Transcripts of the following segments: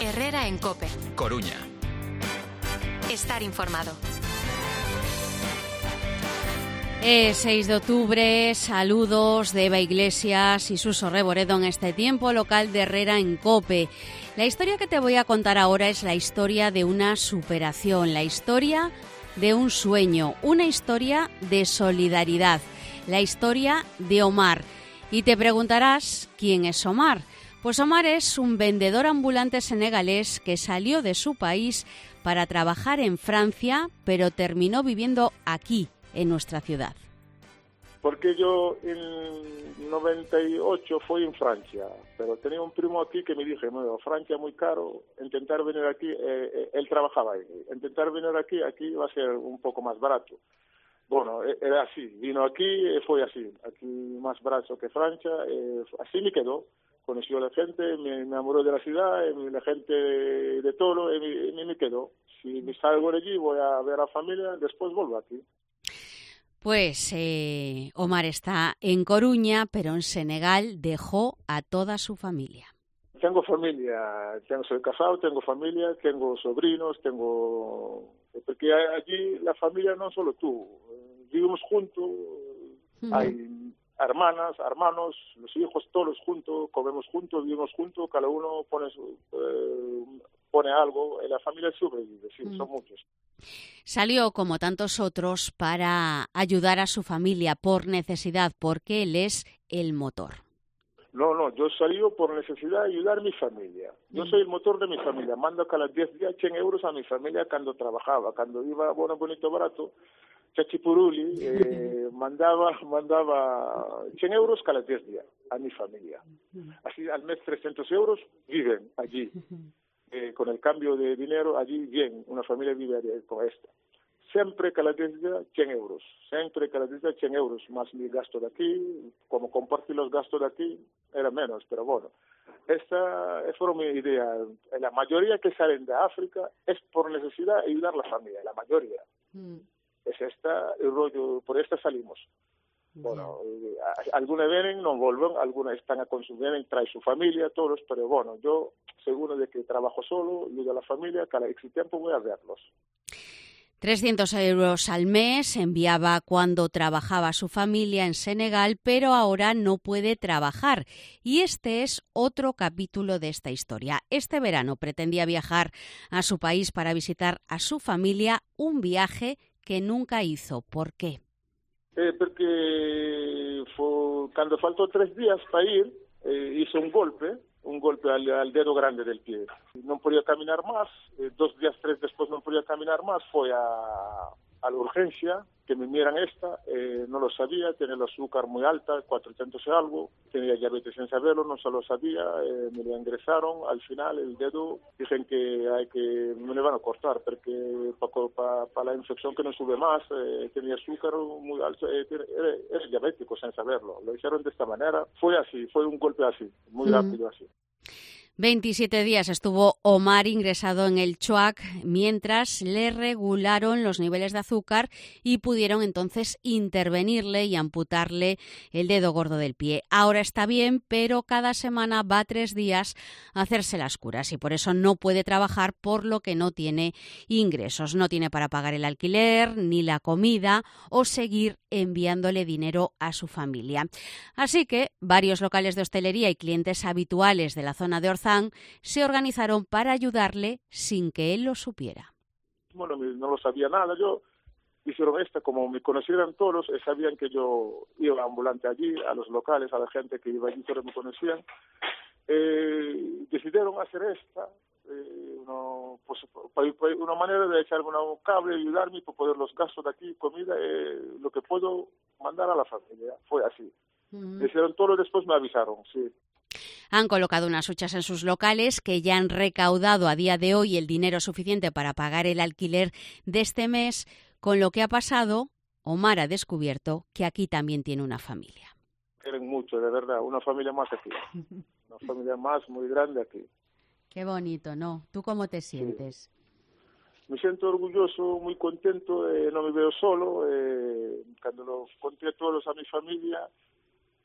Herrera en COPE. Coruña. Estar informado. 6 de octubre, saludos de Eva Iglesias y Suso Reboredo en este tiempo local de Herrera en COPE. La historia que te voy a contar ahora es la historia de una superación, la historia de un sueño, una historia de solidaridad, la historia de Omar. Y te preguntarás, ¿quién es Omar? Pues Omar es un vendedor ambulante senegalés que salió de su país para trabajar en Francia, pero terminó viviendo aquí, en nuestra ciudad. Porque yo en 98 fui en Francia, pero tenía un primo aquí que me dije, no, Francia es muy caro, intentar venir aquí, él trabajaba ahí, intentar venir aquí va a ser un poco más barato. Bueno, era así, vino aquí, fue así, aquí más barato que Francia, así me quedó. Conoció a la gente, me enamoró de la ciudad, la gente de todo, y me quedó. Si me salgo de allí, voy a ver a la familia, después vuelvo aquí. Pues Omar está en Coruña, pero en Senegal dejó a toda su familia. Tengo familia, soy casado, tengo familia, tengo sobrinos, porque allí la familia no solo tú, vivimos juntos, hay hermanas, hermanos, los hijos todos juntos, comemos juntos, vivimos juntos, cada uno pone algo, la familia sobrevive, sí, son muchos. Salió, como tantos otros, para ayudar a su familia por necesidad, porque él es el motor. No, yo salí por necesidad de ayudar a mi familia. Yo soy el motor de mi familia. Mando cada 10 días 100 euros a mi familia cuando trabajaba. Cuando iba bueno, bonito, barato, Chachipuruli, mandaba 100 euros cada 10 días a mi familia. Así al mes 300 euros viven allí. Con el cambio de dinero allí bien, una familia vive allí con esta. Siempre cada 10 días 100 euros, siempre cada 10 días 100 euros, más mi gasto de aquí, como compartir los gastos de aquí, era menos, pero bueno. Esta fue mi idea. La mayoría que salen de África es por necesidad de ayudar a la familia, la mayoría. Es el rollo, por esta salimos. Bueno, algunas vienen, no vuelven, algunas están a consumir, traen su familia, todos, pero bueno, yo seguro de que trabajo solo, ayudo a la familia, cada X tiempo voy a verlos. 300 euros al mes enviaba cuando trabajaba su familia en Senegal, pero ahora no puede trabajar. Y este es otro capítulo de esta historia. Este verano pretendía viajar a su país para visitar a su familia, un viaje que nunca hizo. ¿Por qué? Porque cuando faltó 3 días para ir, hizo un golpe al dedo grande del pie. No podía caminar más, 2 días, 3 después no podía caminar más, fue a la urgencia, que me miran no lo sabía, tenía el azúcar muy alta, 400 y algo, tenía diabetes sin saberlo, no se lo sabía, me lo ingresaron, al final el dedo, dicen que me lo van a cortar, porque para la infección que no sube más, tenía azúcar muy alto, era diabético sin saberlo, lo hicieron de esta manera, fue así, fue un golpe así, muy rápido así. 27 días estuvo Omar ingresado en el CHUAC mientras le regularon los niveles de azúcar y pudieron entonces intervenirle y amputarle el dedo gordo del pie. Ahora está bien, pero cada semana va 3 días a hacerse las curas y por eso no puede trabajar, por lo que no tiene ingresos. No tiene para pagar el alquiler, ni la comida o seguir enviándole dinero a su familia. Así que varios locales de hostelería y clientes habituales de la zona de Orzán se organizaron para ayudarle sin que él lo supiera. Bueno, no lo sabía nada. Hicieron como me conocieran todos, sabían que yo iba ambulante allí, a los locales, a la gente que iba allí, todos me conocían. Decidieron hacer una manera de echarme un cable, ayudarme para poder los gastos de aquí, comida, lo que puedo mandar a la familia. Fue así. Hicieron todo, después me avisaron, sí. Han colocado unas huchas en sus locales que ya han recaudado a día de hoy el dinero suficiente para pagar el alquiler de este mes. Con lo que ha pasado, Omar ha descubierto que aquí también tiene una familia. Quieren mucho, de verdad, una familia más aquí. Una familia más muy grande aquí. Qué bonito, ¿no? ¿Tú cómo te sientes? Sí. Me siento orgulloso, muy contento, no me veo solo. Cuando los conté todos a mi familia,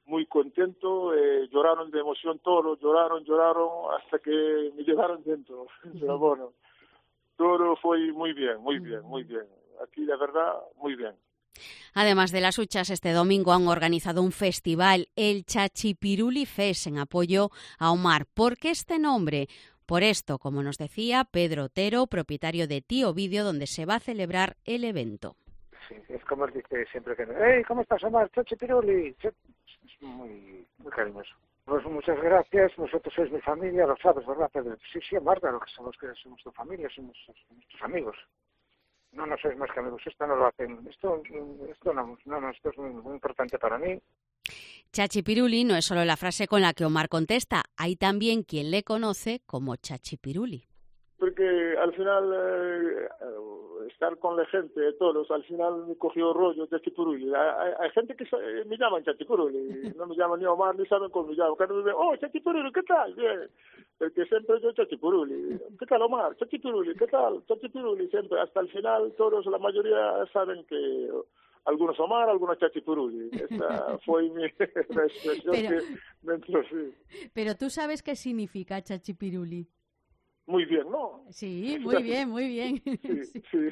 muy contento, lloraron de emoción todos, lloraron hasta que me llevaron dentro. Pero bueno, todo fue muy bien. Aquí, la verdad, muy bien. Además de las huchas, este domingo han organizado un festival, el Chachipiruli Fest, en apoyo a Omar. ¿Por qué este nombre? Por esto, como nos decía Pedro Otero, propietario de Tío Vídeo, donde se va a celebrar el evento. Sí, es como él dice siempre que hey, ¿cómo estás, Omar? Chachipiruli. Es muy cariñoso. Pues muchas gracias, vosotros sois mi familia, lo sabes, ¿verdad, Pedro? Sí, Omar, claro que somos tu familia, somos tus amigos. No sois más que amigos, esto no lo hacen, esto es muy importante para mí. Chachipiruli no es solo la frase con la que Omar contesta, hay también quien le conoce como Chachipiruli. Porque al final, estar con la gente, todos, al final me cogió rollo Chachipiruli. Hay gente que me llaman Chachipiruli, no me llaman ni Omar, ni saben cómo me llaman. Cuando me ven, Chachipiruli, ¿qué tal? Bien. Porque siempre yo Chachipiruli. ¿Qué tal, Omar? Chachipiruli, ¿qué tal? Chachipiruli, siempre. Hasta el final, todos, la mayoría saben que algunos Omar, algunos Chachipiruli. Esa fue la expresión que me entró, sí. Pero tú sabes qué significa Chachipiruli. Muy bien, ¿no? Sí, muy bien. Sí.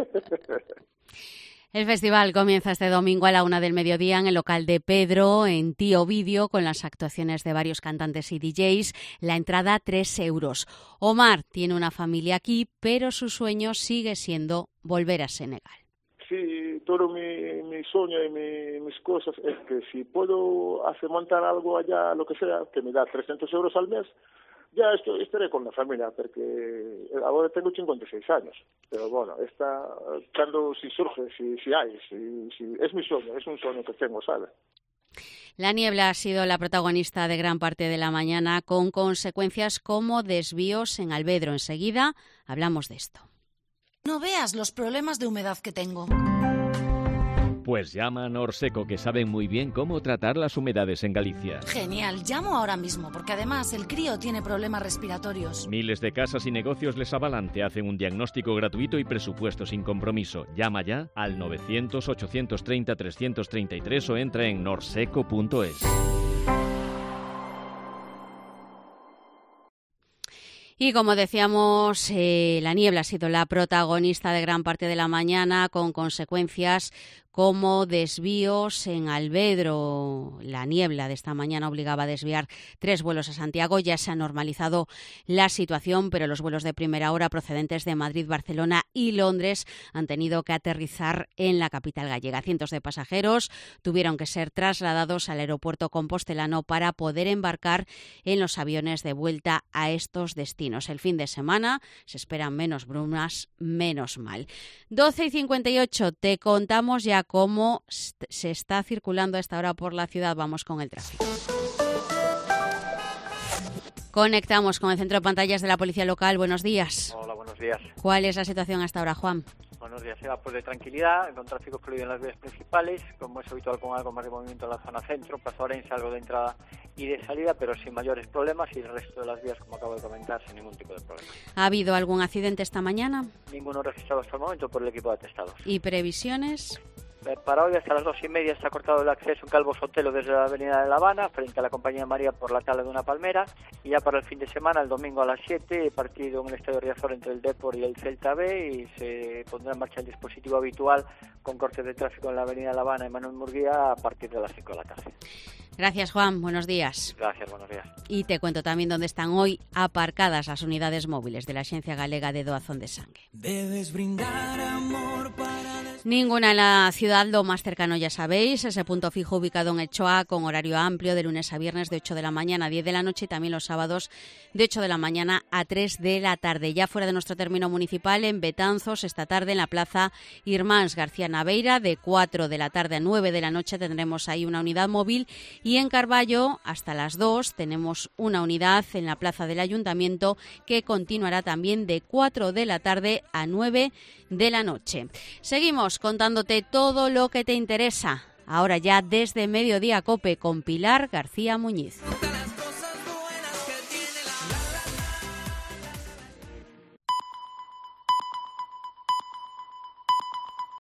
El festival comienza este domingo a la 1 del mediodía en el local de Pedro, en Tío Vídeo, con las actuaciones de varios cantantes y DJs. La entrada, 3 euros. Omar tiene una familia aquí, pero su sueño sigue siendo volver a Senegal. Sí, todo mi sueño y mis cosas es que si puedo montar algo allá, lo que sea, que me da 300 euros al mes, ya estaré con la familia, porque ahora tengo 56 años. Pero bueno, si surge, si hay, es mi sueño, es un sueño que tengo, ¿sabes? La niebla ha sido la protagonista de gran parte de la mañana, con consecuencias como desvíos en Albedro. Enseguida hablamos de esto. No veas los problemas de humedad que tengo. Pues llama a Norseco, que saben muy bien cómo tratar las humedades en Galicia. Genial, llamo ahora mismo, porque además el crío tiene problemas respiratorios. Miles de casas y negocios les avalan, te hacen un diagnóstico gratuito y presupuesto sin compromiso. Llama ya al 900-830-333 o entra en norseco.es. Y como decíamos, la niebla ha sido la protagonista de gran parte de la mañana, con consecuencias como desvíos en Albedro. La niebla de esta mañana obligaba a desviar 3 vuelos a Santiago. Ya se ha normalizado la situación, pero los vuelos de primera hora procedentes de Madrid, Barcelona y Londres han tenido que aterrizar en la capital gallega. Cientos de pasajeros tuvieron que ser trasladados al aeropuerto compostelano para poder embarcar en los aviones de vuelta a estos destinos. El fin de semana se esperan menos brumas, menos mal. 12:58, te contamos ya cómo se está circulando a esta hora por la ciudad. Vamos con el tráfico. Conectamos con el centro de pantallas de la Policía Local. Buenos días. Hola, buenos días. ¿Cuál es la situación hasta ahora, Juan? Buenos días. Se va pues de tranquilidad, con tráfico fluido en las vías principales, como es habitual, con algo más de movimiento en la zona centro, Plaza Orense, algo de entrada y de salida, pero sin mayores problemas, y el resto de las vías, como acabo de comentar, sin ningún tipo de problema. ¿Ha habido algún accidente esta mañana? Ninguno registrado hasta el momento por el equipo de atestados. ¿Y previsiones? Para hoy hasta las 2:30 está cortado el acceso en Calvo Sotelo desde la avenida de La Habana, frente a la Compañía María por la Tala de una Palmera, y ya para el fin de semana, el domingo a las 7, partido en el Estadio Riazor entre el Depor y el Celta B, y se pondrá en marcha el dispositivo habitual con cortes de tráfico en la avenida de La Habana y Manuel Murguía a partir de las 5 de la tarde. Gracias, Juan. Buenos días. Gracias, buenos días. Y te cuento también dónde están hoy aparcadas las unidades móviles de la Agencia Galega de Doazón de Sangue. Debes brindar amor para... Ninguna en la ciudad, lo más cercano ya sabéis, ese punto fijo ubicado en el Choa, con horario amplio de lunes a viernes de 8 de la mañana a 10 de la noche, y también los sábados de 8 de la mañana a 3 de la tarde. Ya fuera de nuestro término municipal, en Betanzos, esta tarde en la plaza Irmáns García Naveira, de 4 de la tarde a 9 de la noche tendremos ahí una unidad móvil, y en Carballo hasta las 2 tenemos una unidad en la plaza del Ayuntamiento que continuará también de 4 de la tarde a 9 de la noche. Seguimos contándote todo lo que te interesa. Ahora ya desde Mediodía Cope con Pilar García Muñiz.